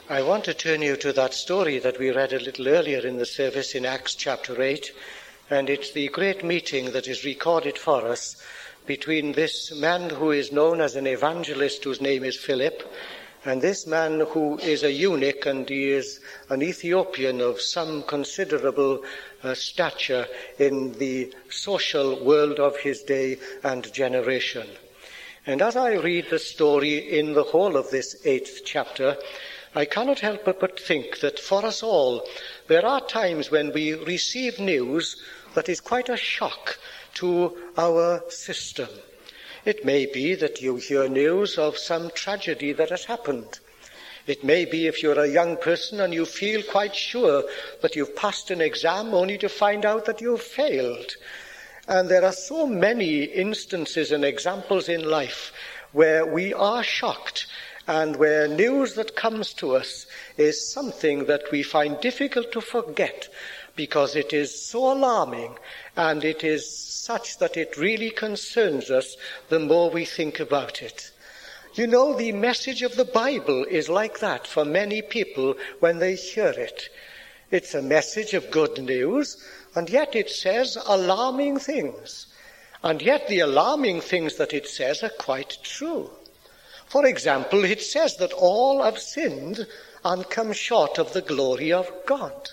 I want to turn you to that story that we read a little earlier in the service in Acts chapter 8, and it's the great meeting that is recorded for us between this man who is known as an evangelist whose name is Philip, and this man who is a eunuch, and he is an Ethiopian of some considerable stature in the social world of his day and generation. And as I read the story in the whole of this 8th chapter, I cannot help but think that for us all, there are times when we receive news that is quite a shock to our system. It may be that you hear news of some tragedy that has happened. It may be if you're a young person and you feel quite sure that you've passed an exam only to find out that you've failed. And there are so many instances and examples in life where we are shocked and where news that comes to us is something that we find difficult to forget because it is so alarming and it is such that it really concerns us the more we think about it. You know, the message of the Bible is like that for many people when they hear it. It's a message of good news, and yet it says alarming things. And yet the alarming things that it says are quite true. For example, it says that all have sinned and come short of the glory of God.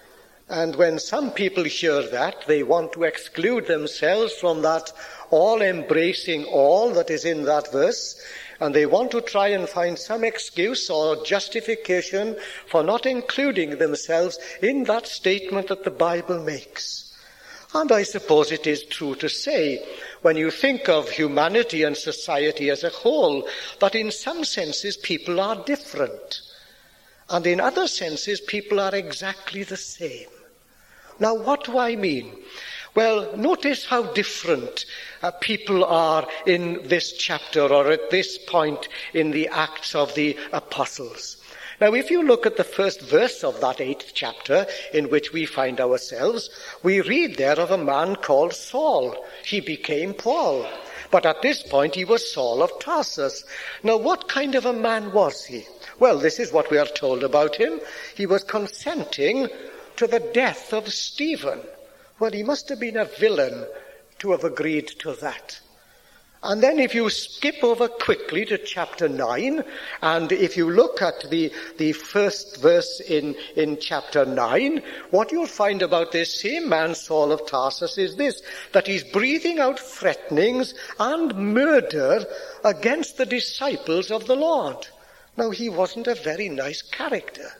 And when some people hear that, they want to exclude themselves from that all-embracing all that is in that verse, and they want to try and find some excuse or justification for not including themselves in that statement that the Bible makes. And I suppose it is true to say, when you think of humanity and society as a whole, that in some senses people are different. And in other senses people are exactly the same. Now, what do I mean? Well, notice how different people are in this chapter or at this point in the Acts of the Apostles. Now, if you look at the first verse of that 8th chapter in which we find ourselves, we read there of a man called Saul. He became Paul. But at this point, he was Saul of Tarsus. Now, what kind of a man was he? Well, this is what we are told about him. He was consenting to the death of Stephen. Well, he must have been a villain to have agreed to that. And then if you skip over quickly to chapter 9, and if you look at the first verse in chapter 9, what you'll find about this same man, Saul of Tarsus, is this, that he's breathing out threatenings and murder against the disciples of the Lord. Now, he wasn't a very nice character.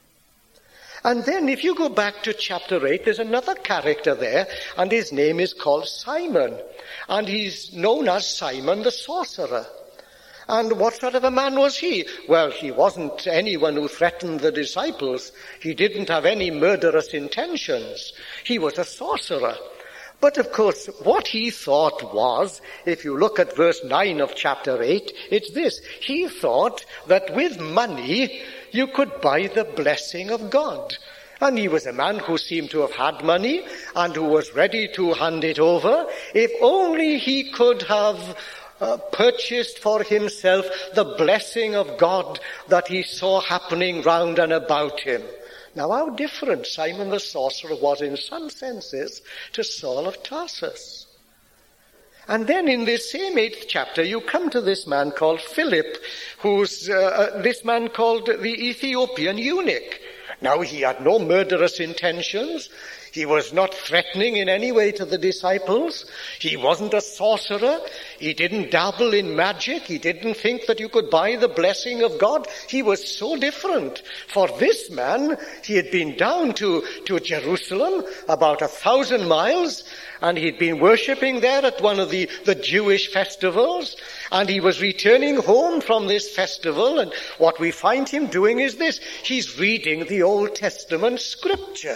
And then if you go back to chapter 8, there's another character there, and his name is called Simon. And he's known as Simon the sorcerer. And what sort of a man was he? Well, he wasn't anyone who threatened the disciples. He didn't have any murderous intentions. He was a sorcerer. But of course, what he thought was, if you look at verse 9 of chapter 8, it's this. He thought that with money you could buy the blessing of God. And he was a man who seemed to have had money and who was ready to hand it over if only he could have purchased for himself the blessing of God that he saw happening round and about him. Now, how different Simon the sorcerer was in some senses to Saul of Tarsus. And then in this same 8th chapter, you come to this man called Philip, who's this man called the Ethiopian eunuch. Now, he had no murderous intentions. He was not threatening in any way to the disciples. He wasn't a sorcerer. He didn't dabble in magic. He didn't think that you could buy the blessing of God. He was so different. For this man, he had been down to Jerusalem, about 1,000 miles, and he'd been worshipping there at one of the Jewish festivals, and he was returning home from this festival, and what we find him doing is this. He's reading the Old Testament scripture.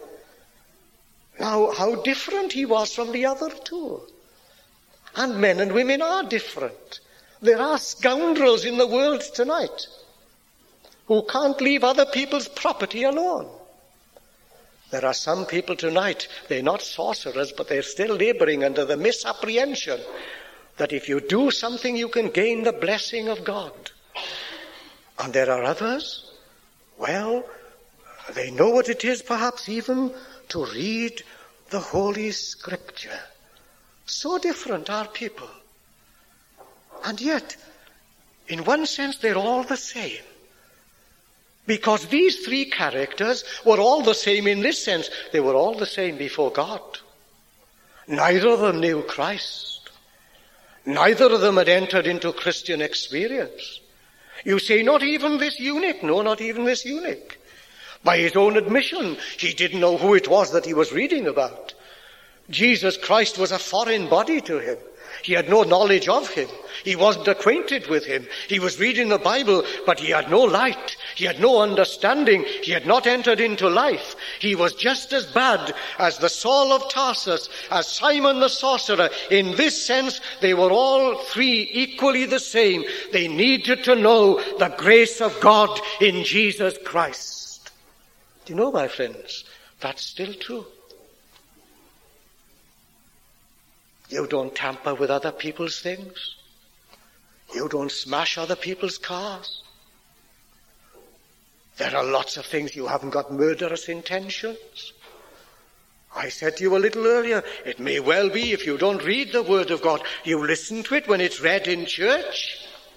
Now, how different he was from the other two. And men and women are different. There are scoundrels in the world tonight who can't leave other people's property alone. There are some people tonight, they're not sorcerers, but they're still laboring under the misapprehension that if you do something, you can gain the blessing of God. And there are others Well, they know what it is perhaps even to read the Holy Scripture. So different are people. And yet, in one sense, they're all the same. Because these three characters were all the same in this sense. They were all the same before God. Neither of them knew Christ. Neither of them had entered into Christian experience. You say, not even this eunuch. No, not even this eunuch. By his own admission, he didn't know who it was that he was reading about. Jesus Christ was a foreign body to him. He had no knowledge of him. He wasn't acquainted with him. He was reading the Bible, but he had no light. He had no understanding. He had not entered into life. He was just as bad as the Saul of Tarsus, as Simon the sorcerer. In this sense, they were all three equally the same. They needed to know the grace of God in Jesus Christ. Do you know, my friends, that's still true. You don't tamper with other people's things. You don't smash other people's cars. There are lots of things you haven't got murderous intentions. I said to you a little earlier, it may well be if you don't read the Word of God, you listen to it when it's read in church.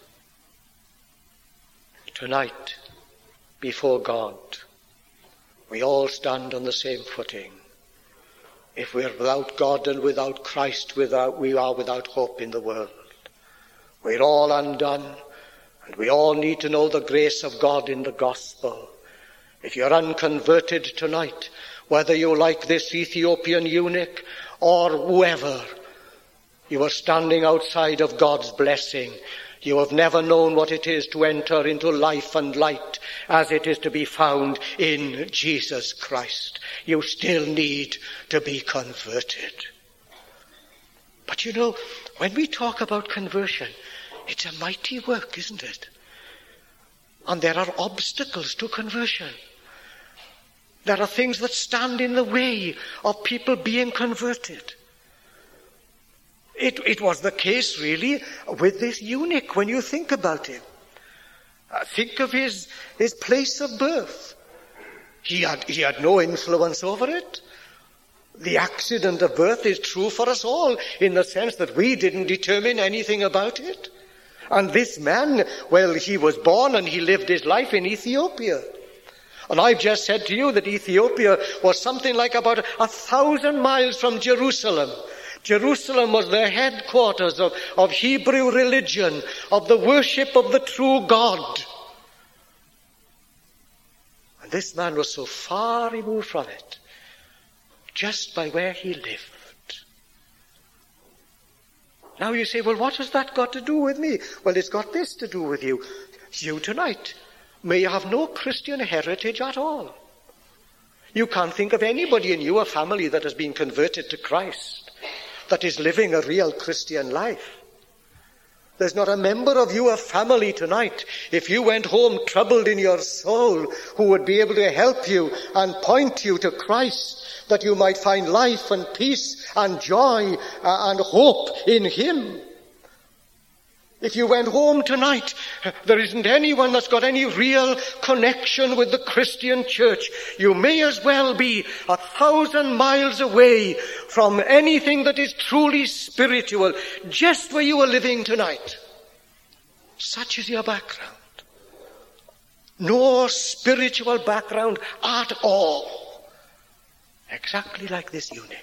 Tonight, before God, we all stand on the same footing. If we're without God and without Christ, we are without hope in the world. We're all undone, and we all need to know the grace of God in the gospel. If you're unconverted tonight, whether you like this Ethiopian eunuch or whoever, you are standing outside of God's blessing. You have never known what it is to enter into life and light as it is to be found in Jesus Christ. You still need to be converted. But you know, when we talk about conversion, it's a mighty work, isn't it? And there are obstacles to conversion. There are things that stand in the way of people being converted. It was the case, really, with this eunuch, when you think about him. Think of his place of birth. He had no influence over it. The accident of birth is true for us all, in the sense that we didn't determine anything about it. And this man, well, he was born and he lived his life in Ethiopia. And I've just said to you that Ethiopia was something like about 1,000 miles from Jerusalem. Jerusalem was the headquarters of Hebrew religion, of the worship of the true God. And this man was so far removed from it, just by where he lived. Now you say, well, what has that got to do with me? Well, it's got this to do with you. You tonight may have no Christian heritage at all. You can't think of anybody in your family that has been converted to Christ, that is living a real Christian life. There's not a member of your family tonight, if you went home troubled in your soul, who would be able to help you and point you to Christ, that you might find life and peace and joy and hope in Him. If you went home tonight, there isn't anyone that's got any real connection with the Christian church. You may as well be 1,000 miles away from anything that is truly spiritual, just where you are living tonight. Such is your background. No spiritual background at all. Exactly like this eunuch.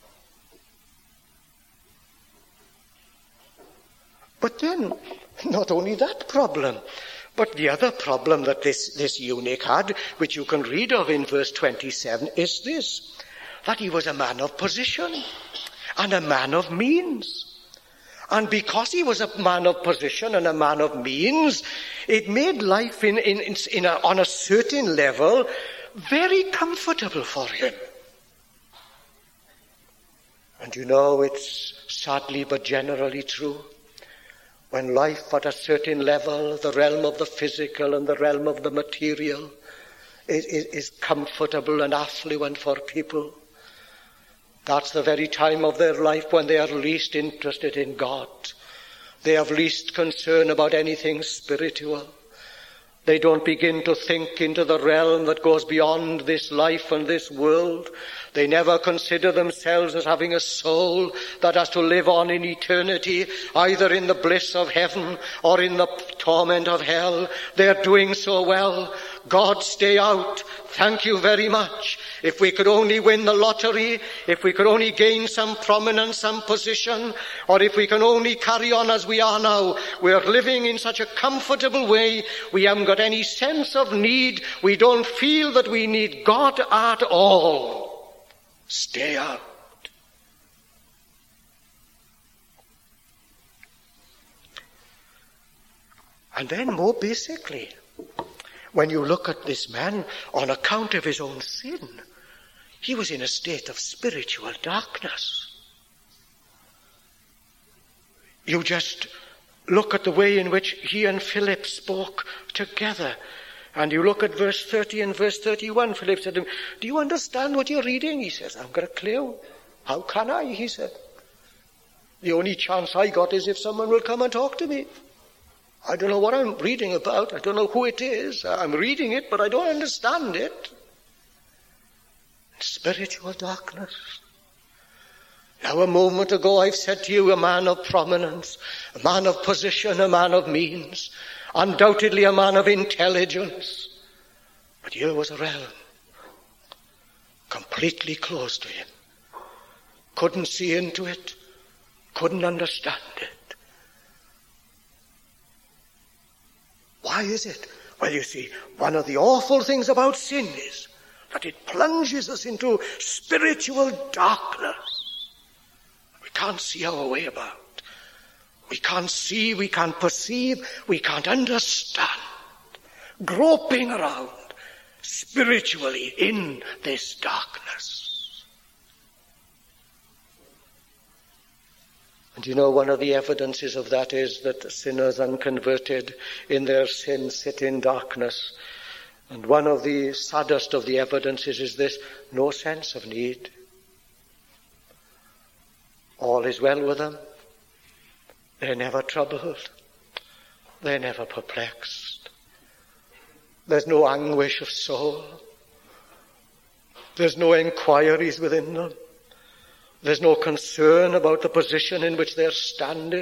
But then, not only that problem, but the other problem that this eunuch had, which you can read of in verse 27, is this, that he was a man of position and a man of means. And because he was a man of position and a man of means, it made life on a certain level very comfortable for him. And you know, it's sadly but generally true. When life at a certain level, the realm of the physical and the realm of the material, is comfortable and affluent for people, that's the very time of their life when they are least interested in God. They have least concern about anything spiritual. They don't begin to think into the realm that goes beyond this life and this world. They never consider themselves as having a soul that has to live on in eternity, either in the bliss of heaven or in the torment of hell. They're doing so well. God, stay out. Thank you very much. If we could only win the lottery, if we could only gain some prominence, some position, or if we can only carry on as we are now, we're living in such a comfortable way, we haven't got any sense of need, we don't feel that we need God at all. Stay out. And then more basically, when you look at this man, on account of his own sin, he was in a state of spiritual darkness. You just look at the way in which he and Philip spoke together. And you look at verse 30 and verse 31. Philip said to him, do you understand what you're reading? He says, I've got a clue. How can I? He said. The only chance I got is if someone will come and talk to me. I don't know what I'm reading about. I don't know who it is. I'm reading it, but I don't understand it. Spiritual darkness. Now, a moment ago I've said to you, a man of prominence, a man of position, a man of means, undoubtedly a man of intelligence. But here was a realm completely closed to him. Couldn't see into it, couldn't understand it. Why is it? Well, you see, one of the awful things about sin is that it plunges us into spiritual darkness. We can't see our way about. We can't see, we can't perceive, we can't understand. Groping around spiritually in this darkness. And you know, one of the evidences of that is that sinners unconverted in their sin sit in darkness. And one of the saddest of the evidences is this: no sense of need. All is well with them. They're never troubled. They're never perplexed. There's no anguish of soul. There's no inquiries within them. There's no concern about the position in which they're standing.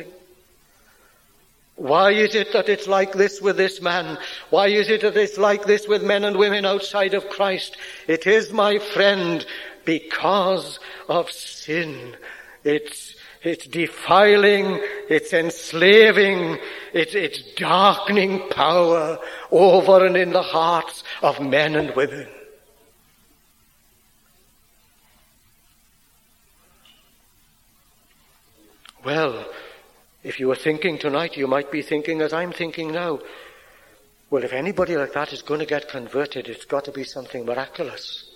Why is it that it's like this with this man? Why is it that it's like this with men and women outside of Christ? It is, my friend, because of sin. It's defiling, it's enslaving, it's darkening power over and in the hearts of men and women. Well, if you were thinking tonight, you might be thinking as I'm thinking now. Well, if anybody like that is going to get converted, it's got to be something miraculous.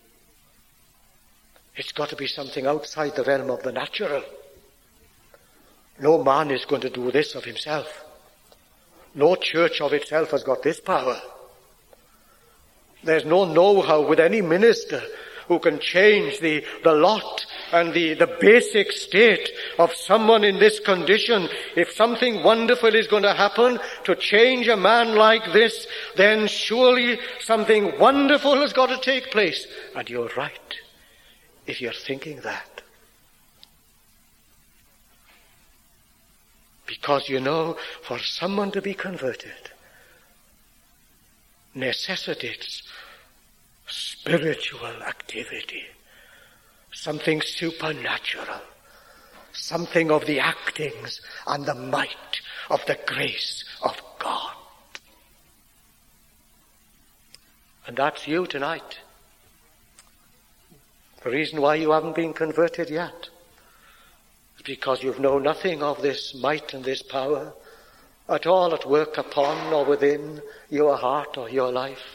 It's got to be something outside the realm of the natural. No man is going to do this of himself. No church of itself has got this power. There's no know-how with any minister who can change the lot and the basic state of someone in this condition. If something wonderful is going to happen to change a man like this, then surely something wonderful has got to take place. And you're right, if you're thinking that. Because you know, for someone to be converted necessitates spiritual activity, something supernatural, something of the actings and the might of the grace of God. And that's you tonight. The reason why you haven't been converted yet is because you've known nothing of this might and this power at all at work upon or within your heart or your life.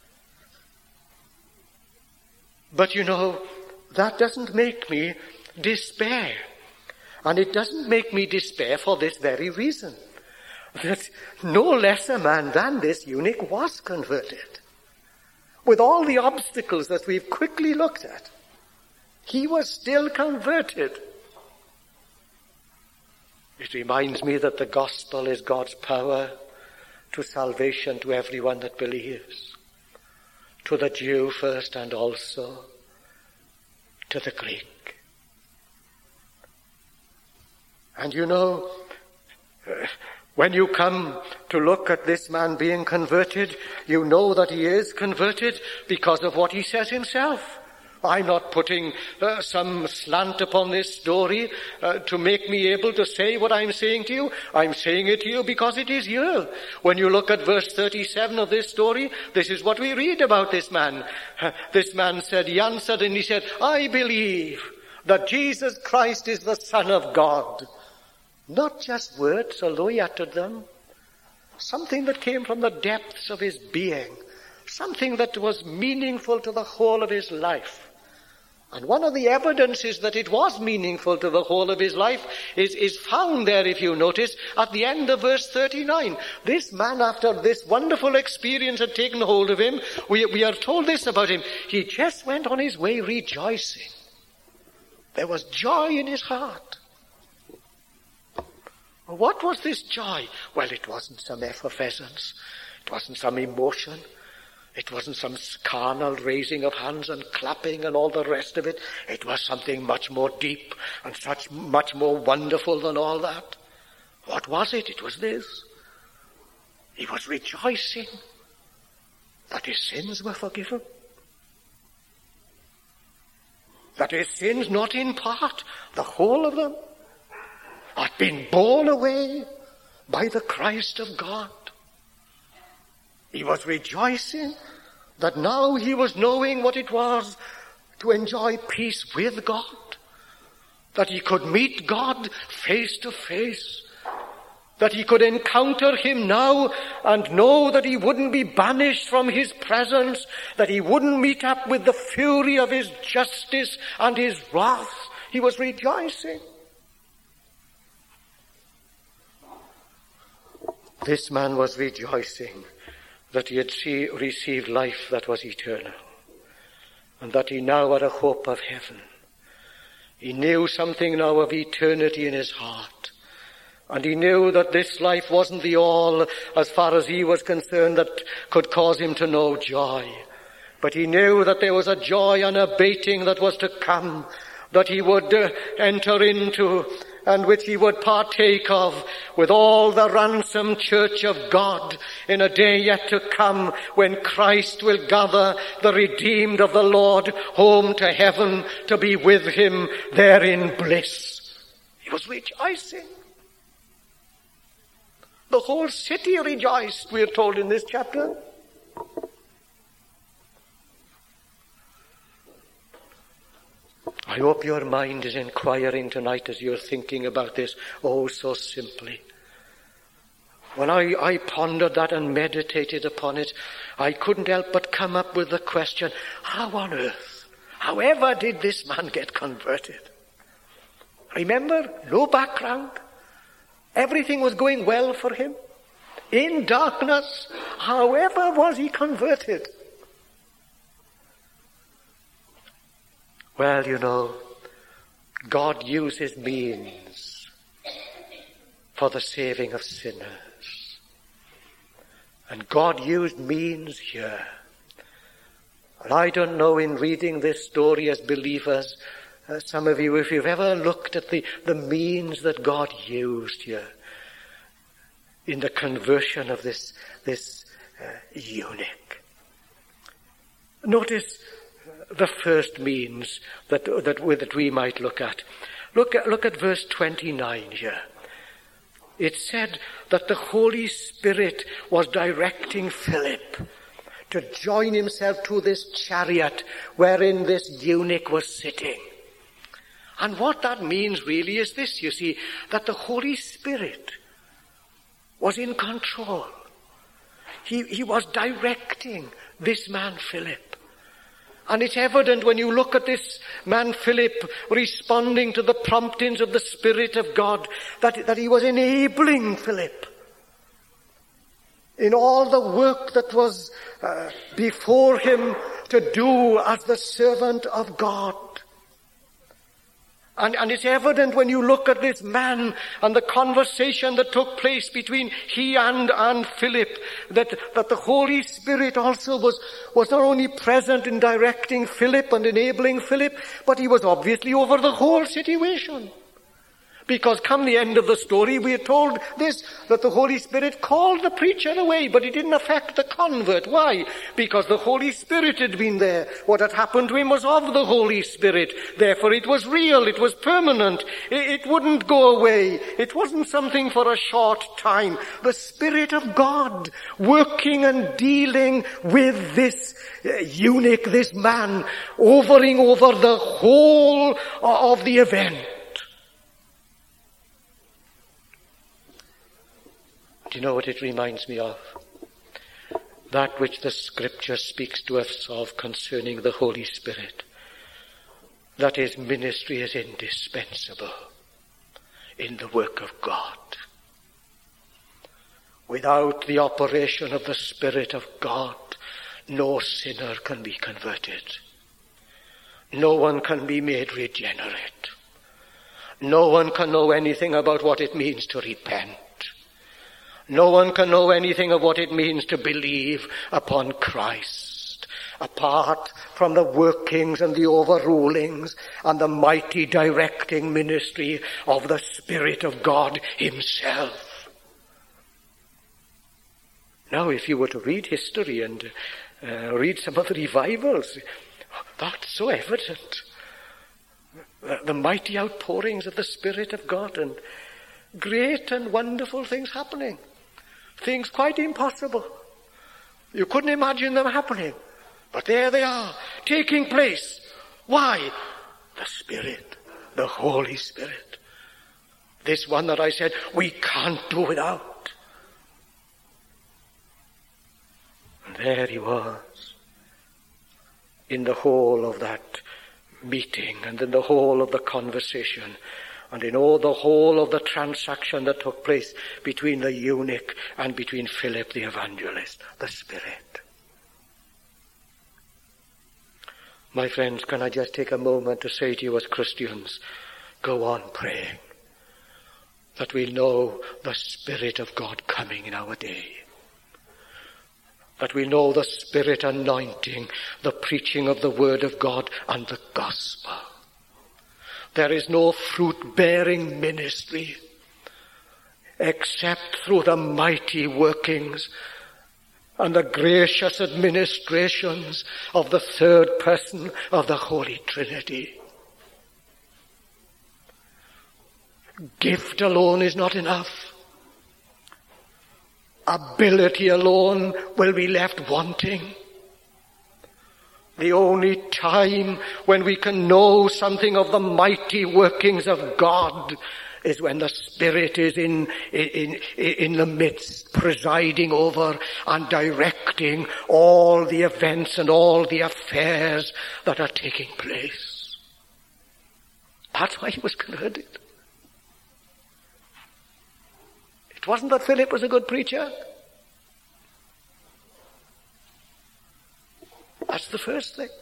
But you know, that doesn't make me despair. And it doesn't make me despair for this very reason. That no lesser man than this eunuch was converted. With all the obstacles that we've quickly looked at, he was still converted. It reminds me that the gospel is God's power to salvation to everyone that believes, to the Jew first and also to the Greek. And you know, when you come to look at this man being converted, you know that he is converted because of what he says himself. I'm not putting some slant upon this story to make me able to say what I'm saying to you. I'm saying it to you because it is here. When you look at verse 37 of this story, this is what we read about this man. This man said, he answered and he said, I believe that Jesus Christ is the Son of God. Not just words, although he uttered them. Something that came from the depths of his being. Something that was meaningful to the whole of his life. And one of the evidences that it was meaningful to the whole of his life is found there, if you notice, at the end of verse 39. This man, after this wonderful experience had taken hold of him, we are told this about him. He just went on his way rejoicing. There was joy in his heart. What was this joy? Well, it wasn't some effervescence. It wasn't some emotion. It wasn't some carnal raising of hands and clapping and all the rest of it. It was something much more deep and much more wonderful than all that. What was it? It was this. He was rejoicing that his sins were forgiven. That his sins, not in part, the whole of them, had been borne away by the Christ of God. He was rejoicing that now he was knowing what it was to enjoy peace with God, that he could meet God face to face, that he could encounter him now and know that he wouldn't be banished from his presence, that he wouldn't meet up with the fury of his justice and his wrath. He was rejoicing. This man was rejoicing that he had received life that was eternal, and that he now had a hope of heaven. He knew something now of eternity in his heart, and he knew that this life wasn't the all, as far as he was concerned, that could cause him to know joy. But he knew that there was a joy unabating that was to come, that he would enter into, and which he would partake of with all the ransomed church of God in a day yet to come, when Christ will gather the redeemed of the Lord home to heaven to be with him there in bliss. He was rejoicing. The whole city rejoiced, we are told in this chapter. I hope your mind is inquiring tonight as you're thinking about this, oh, so simply. When I pondered that and meditated upon it, I couldn't help but come up with the question, how on earth, however did this man get converted? Remember, no background. Everything was going well for him. In darkness, however was he converted? Well, you know, God uses means for the saving of sinners. And God used means here. And I don't know, in reading this story as believers, some of you, if you've ever looked at the means that God used here in the conversion of this eunuch. Notice the first means that we might look at. Look at verse 29 here. It said that the Holy Spirit was directing Philip to join himself to this chariot wherein this eunuch was sitting. And what that means really is this, you see, that the Holy Spirit was in control. He was directing this man Philip. And it's evident when you look at this man Philip responding to the promptings of the Spirit of God that he was enabling Philip in all the work that was before him to do as the servant of God. And it's evident when you look at this man and the conversation that took place between he and Philip, that the Holy Spirit also was not only present in directing Philip and enabling Philip, but he was obviously over the whole situation. Because come the end of the story, we are told this, that the Holy Spirit called the preacher away, but it didn't affect the convert. Why? Because the Holy Spirit had been there. What had happened to him was of the Holy Spirit. Therefore it was real, it was permanent. It wouldn't go away. It wasn't something for a short time. The Spirit of God working and dealing with this eunuch, this man, hovering over the whole of the event. Do you know what it reminds me of? That which the Scripture speaks to us of concerning the Holy Spirit. That his ministry is indispensable in the work of God. Without the operation of the Spirit of God, no sinner can be converted. No one can be made regenerate. No one can know anything about what it means to repent. No one can know anything of what it means to believe upon Christ, apart from the workings and the overrulings and the mighty directing ministry of the Spirit of God himself. Now, if you were to read history and read some of the revivals, that's so evident. The mighty outpourings of the Spirit of God and great and wonderful things happening. Things quite impossible. You couldn't imagine them happening. But there they are, taking place. Why? The Spirit, the Holy Spirit. This one that I said we can't do without. And there he was, in the whole of that meeting and in the whole of the conversation. And in all the whole of the transaction that took place between the eunuch and between Philip the evangelist, the Spirit. My friends, can I just take a moment to say to you as Christians, go on praying that we'll know the Spirit of God coming in our day. That we'll know the Spirit anointing the preaching of the Word of God and the gospel. There is no fruit-bearing ministry except through the mighty workings and the gracious administrations of the third person of the Holy Trinity. Gift alone is not enough. Ability alone will be left wanting. The only time when we can know something of the mighty workings of God is when the Spirit is in the midst, presiding over and directing all the events and all the affairs that are taking place. That's why he was converted. It wasn't that Philip was a good preacher. That's the first thing.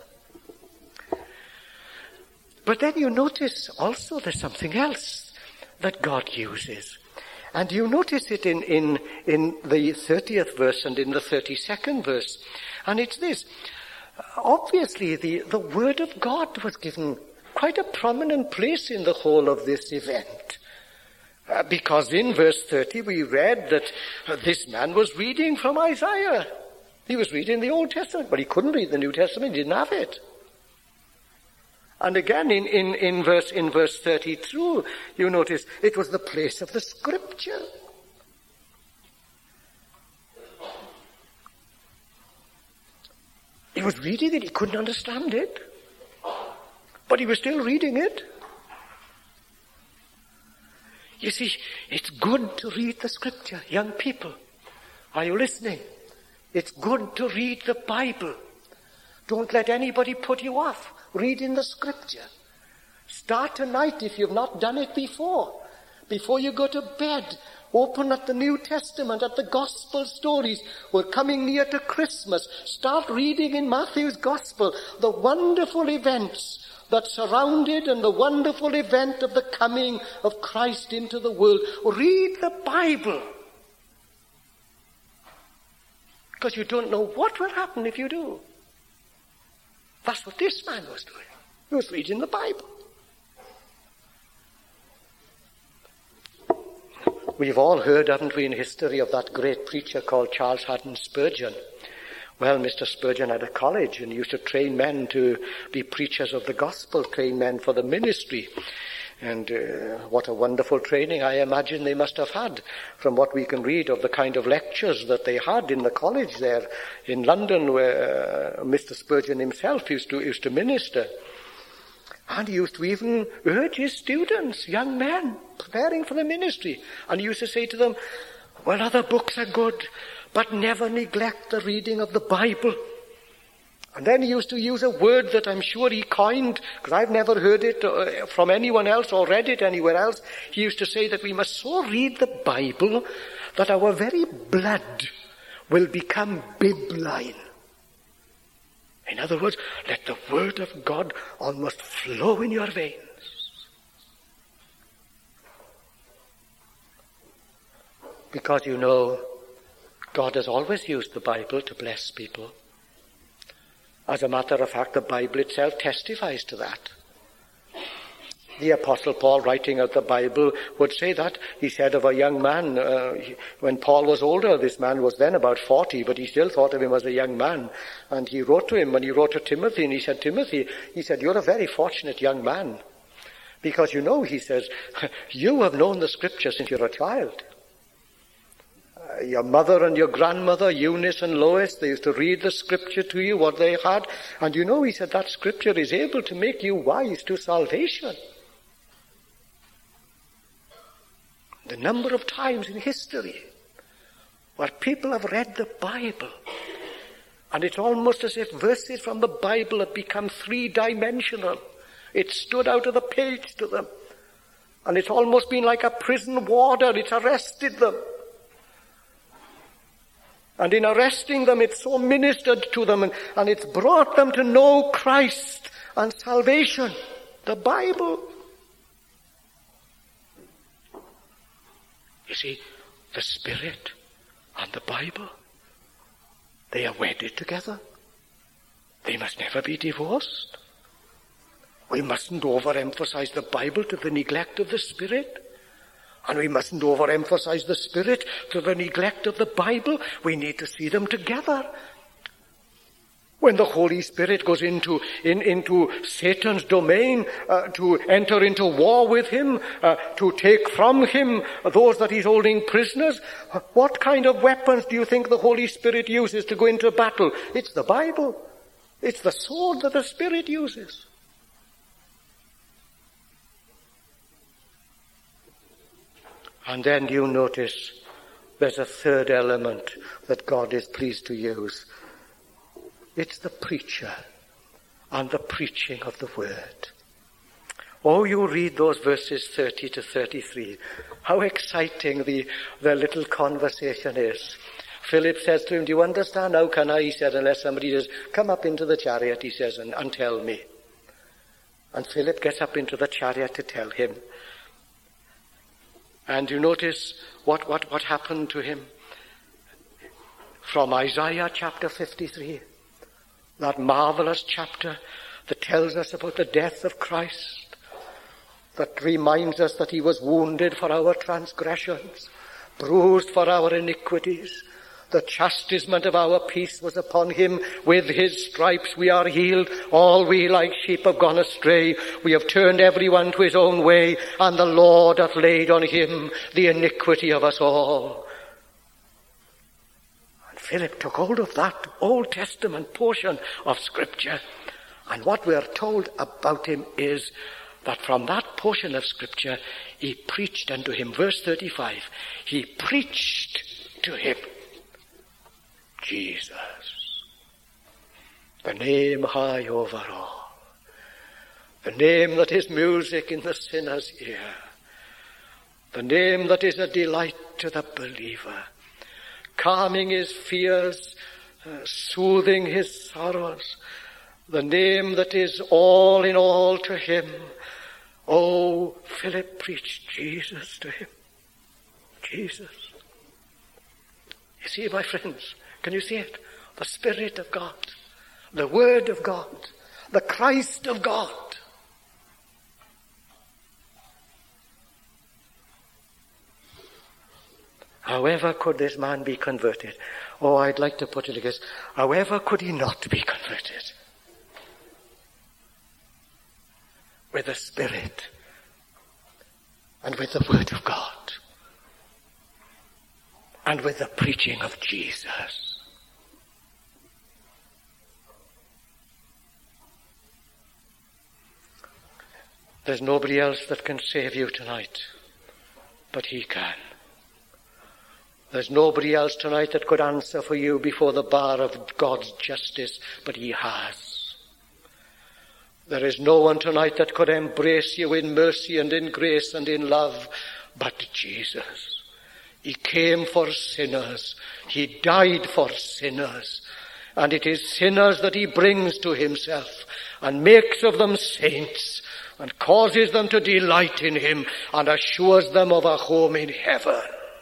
But then you notice also there's something else that God uses. And you notice it in the 30th verse and in the 32nd verse. And it's this. Obviously, the Word of God was given quite a prominent place in the whole of this event. Because in verse 30 we read that this man was reading from Isaiah. He was reading the Old Testament, but he couldn't read the New Testament. He didn't have it. And again, in verse 32, you notice it was the place of the Scripture. He was reading it. He couldn't understand it, but he was still reading it. You see, it's good to read the Scripture. Young people, are you listening? It's good to read the Bible. Don't let anybody put you off reading the Scripture. Start tonight if you've not done it before. Before you go to bed, open at the New Testament, at the Gospel stories. We're coming near to Christmas. Start reading in Matthew's Gospel the wonderful events that surrounded in the wonderful event of the coming of Christ into the world. Read the Bible. Because you don't know what will happen if you do. That's what this man was doing. He was reading the Bible. We've all heard, haven't we, in history of that great preacher called Charles Haddon Spurgeon. Well, Mr. Spurgeon had a college and used to train men to be preachers of the gospel, train men for the ministry. And what a wonderful training I imagine they must have had, from what we can read of the kind of lectures that they had in the college there in London, where Mr. Spurgeon himself used to minister. And he used to even urge his students, young men, preparing for the ministry. And he used to say to them, well, other books are good, but never neglect the reading of the Bible. And then he used to use a word that I'm sure he coined, because I've never heard it from anyone else or read it anywhere else. He used to say that we must so read the Bible that our very blood will become bibline. In other words, let the word of God almost flow in your veins. Because you know, God has always used the Bible to bless people. As a matter of fact, the Bible itself testifies to that. The Apostle Paul, writing out the Bible, would say that. He said of a young man, when Paul was older, this man was then about 40, but he still thought of him as a young man. And he wrote to him, when he wrote to Timothy, and he said, Timothy, he said, you're a very fortunate young man. Because you know, he says, you have known the Scripture since you're a child. Your mother and your grandmother, Eunice and Lois, they used to read the Scripture to you, what they had. And you know, he said, that Scripture is able to make you wise to salvation. The number of times in history where people have read the Bible, and it's almost as if verses from the Bible have become three-dimensional. It stood out of the page to them. And it's almost been like a prison warder. It's arrested them. And in arresting them, it's so ministered to them, and it's brought them to know Christ and salvation, the Bible. You see, the Spirit and the Bible, they are wedded together. They must never be divorced. We mustn't overemphasize the Bible to the neglect of the Spirit. And we mustn't overemphasize the Spirit to the neglect of the Bible. We need to see them together. When the Holy Spirit goes into Satan's domain, to enter into war with him, to take from him those that he's holding prisoners, what kind of weapons do you think the Holy Spirit uses to go into battle? It's the Bible. It's the sword that the Spirit uses. And then you notice there's a third element that God is pleased to use. It's the preacher and the preaching of the word. Oh, you read those verses 30 to 33. How exciting the little conversation is. Philip says to him, do you understand? How can I? He said, unless somebody says, come up into the chariot, he says, and tell me. And Philip gets up into the chariot to tell him. And you notice what happened to him. From Isaiah chapter 53, that marvelous chapter that tells us about the death of Christ, that reminds us that he was wounded for our transgressions, bruised for our iniquities. The chastisement of our peace was upon him. With his stripes we are healed. All we like sheep have gone astray. We have turned everyone to his own way, and the Lord hath laid on him the iniquity of us all. And Philip took hold of that Old Testament portion of Scripture. And what we are told about him is that from that portion of Scripture, he preached unto him. Verse 35, he preached to him Jesus, the name high over all, the name that is music in the sinner's ear, the name that is a delight to the believer, calming his fears, soothing his sorrows, the name that is all in all to him. Oh, Philip preached Jesus to him. Jesus. You see, my friends, can you see it? The Spirit of God, the Word of God, the Christ of God. However could this man be converted? Oh, I'd like to put it like this. However could he not be converted? With the Spirit and with the Word of God and with the preaching of Jesus. There's nobody else that can save you tonight, but he can. There's nobody else tonight that could answer for you before the bar of God's justice, but he has. There is no one tonight that could embrace you in mercy and in grace and in love, but Jesus. He came for sinners. He died for sinners. And it is sinners that he brings to himself and makes of them saints and causes them to delight in him and assures them of a home in heaven.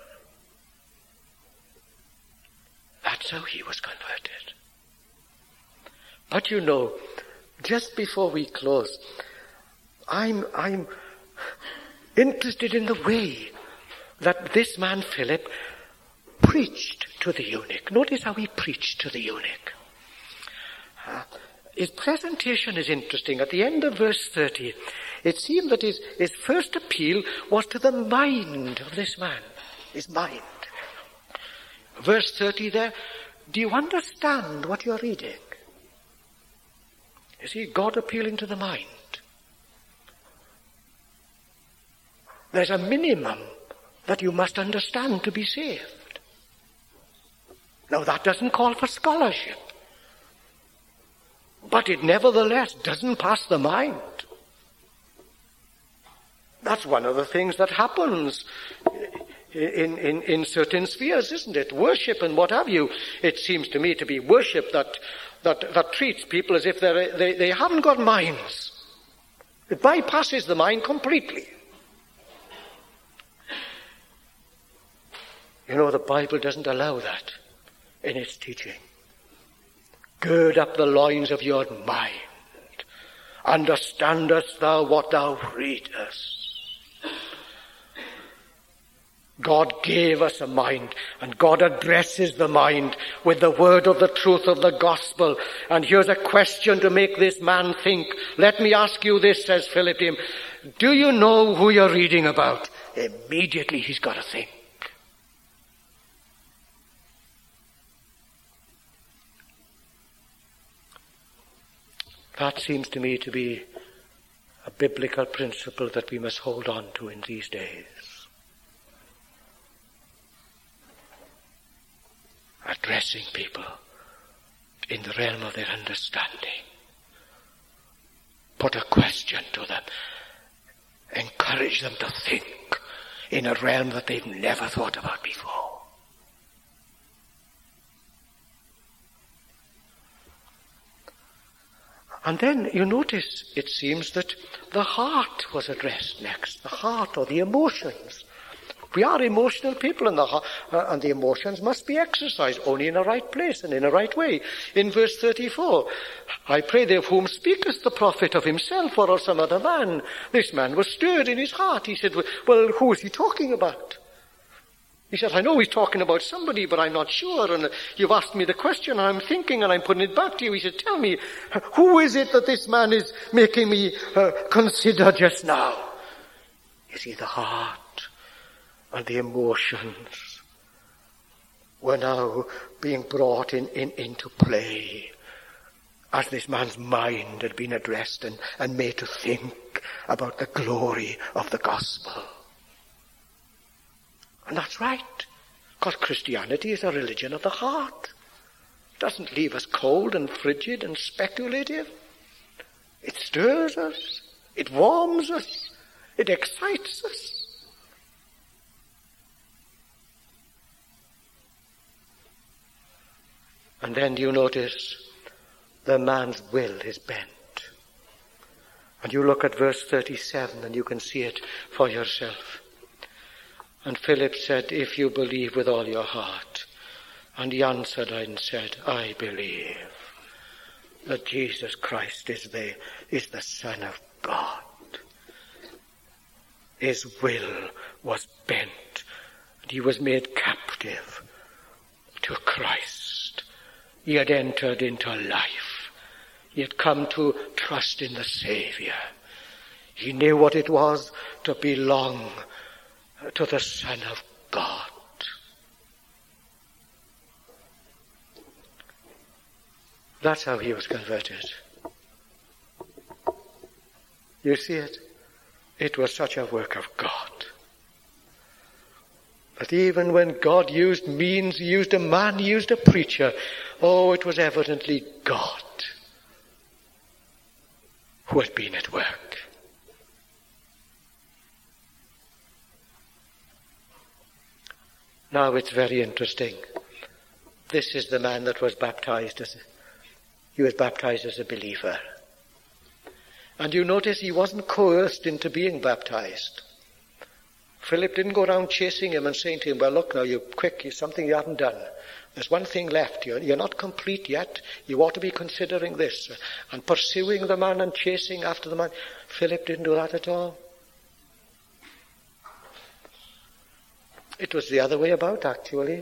That's how he was converted. But you know, just before we close, I'm interested in the way that this man Philip preached to the eunuch. Notice how he preached to the eunuch. His presentation is interesting. At the end of verse 30, it seemed that his first appeal was to the mind of this man. His mind. Verse 30 there, do you understand what you're reading? You see, God appealing to the mind. There's a minimum that you must understand to be saved. Now that doesn't call for scholarship. But it nevertheless doesn't pass the mind. That's one of the things that happens in certain spheres, isn't it? Worship and what have you. It seems to me to be worship that treats people as if they haven't got minds. It bypasses the mind completely. You know, the Bible doesn't allow that in its teaching. Gird up the loins of your mind. Understandest thou what thou readest? God gave us a mind, and God addresses the mind with the word of the truth of the gospel. And here's a question to make this man think. Let me ask you this, says Philip to him. Do you know who you're reading about? Immediately he's got to think. That seems to me to be a biblical principle that we must hold on to in these days. Addressing people in the realm of their understanding. Put a question to them. Encourage them to think in a realm that they've never thought about before. And then you notice, it seems that the heart was addressed next. The heart or the emotions. We are emotional people, and the emotions must be exercised only in a right place and in a right way. In verse 34, I pray thee, of whom speaketh the prophet, of himself or of some other man? This man was stirred in his heart. He said, well, who is he talking about? He said, I know he's talking about somebody, but I'm not sure. And you've asked me the question, and I'm thinking, and I'm putting it back to you. He said, tell me, who is it that this man is making me consider just now? You see, the heart and the emotions were now being brought into play as this man's mind had been addressed and made to think about the glory of the gospel. And that's right, because Christianity is a religion of the heart. It doesn't leave us cold and frigid and speculative. It stirs us. It warms us. It excites us. And then do you notice the man's will is bent. And you look at verse 37 and you can see it for yourself. And Philip said, if you believe with all your heart. And he answered and said, I believe that Jesus Christ is the Son of God. His will was bent, and he was made captive to Christ. He had entered into life. He had come to trust in the Saviour. He knew what it was to belong to the Son of God. That's how he was converted. You see it? It was such a work of God. But even when God used means, he used a man, he used a preacher, it was evidently God who had been at work. Now it's very interesting. This is the man that was baptized as a believer. And you notice he wasn't coerced into being baptized. Philip didn't go around chasing him and saying to him, well, look now, you're quick, there's something you haven't done. There's one thing left. You're not complete yet. You ought to be considering this. And pursuing the man and chasing after the man. Philip didn't do that at all. It was the other way about, actually.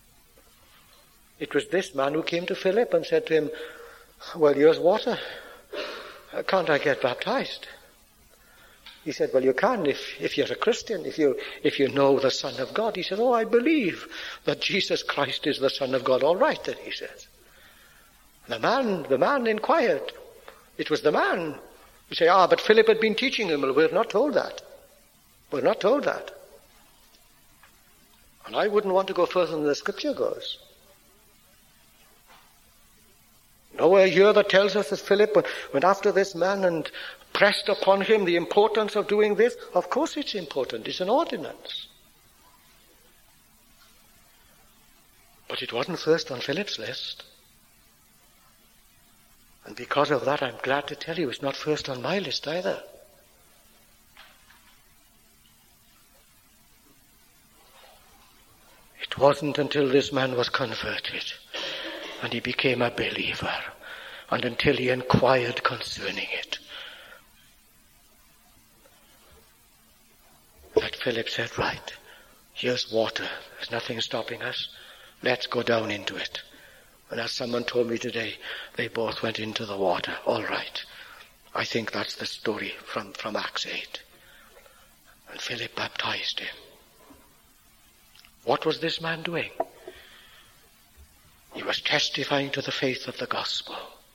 It was this man who came to Philip and said to him, well, here's water. Can't I get baptized? He said, well, you can if you're a Christian, if you know the Son of God. He said, I believe that Jesus Christ is the Son of God. All right, then, he says. The man inquired. It was the man. You say, but Philip had been teaching him. Well, we're not told that. We're not told that. And I wouldn't want to go further than the Scripture goes. Nowhere here that tells us that Philip went after this man and pressed upon him the importance of doing this. Of course it's important. It's an ordinance. But it wasn't first on Philip's list. And because of that, I'm glad to tell you it's not first on my list either. It wasn't until this man was converted and he became a believer, and until he inquired concerning it, that Philip said, right, here's water. There's nothing stopping us. Let's go down into it. And as someone told me today, they both went into the water. All right. I think that's the story from Acts 8. And Philip baptized him. What was this man doing? He was testifying to the faith of the gospel.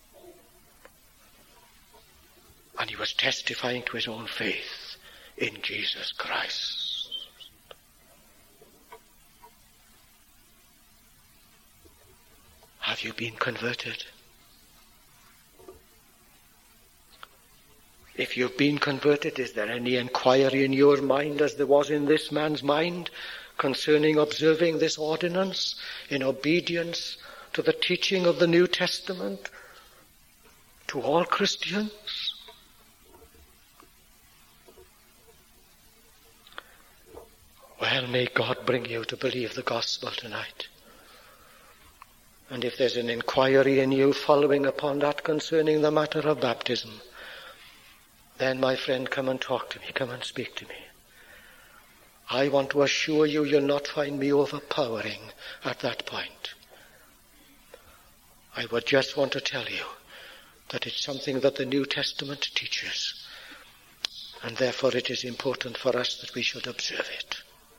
And he was testifying to his own faith in Jesus Christ. Have you been converted? If you've been converted, is there any inquiry in your mind, as there was in this man's mind, concerning observing this ordinance in obedience to the teaching of the New Testament to all Christians? Well, may God bring you to believe the gospel tonight. And if there's an inquiry in you following upon that concerning the matter of baptism, then, my friend, come and talk to me, come and speak to me. I want to assure you, you'll not find me overpowering at that point. I would just want to tell you that it's something that the New Testament teaches, and therefore it is important for us that we should observe it.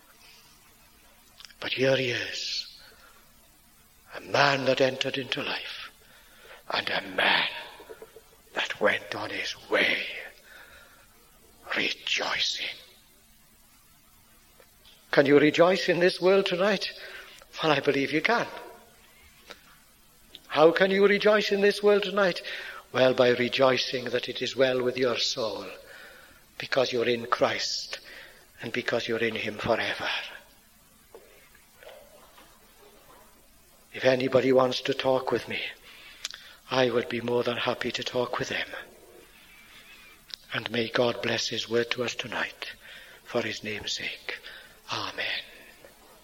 But here he is, a man that entered into life, and a man that went on his way rejoicing. Can you rejoice in this world tonight? Well, I believe you can. How can you rejoice in this world tonight? Well, by rejoicing that it is well with your soul, because you're in Christ and because you're in him forever. If anybody wants to talk with me, I would be more than happy to talk with them. And may God bless his word to us tonight for his name's sake. Amen.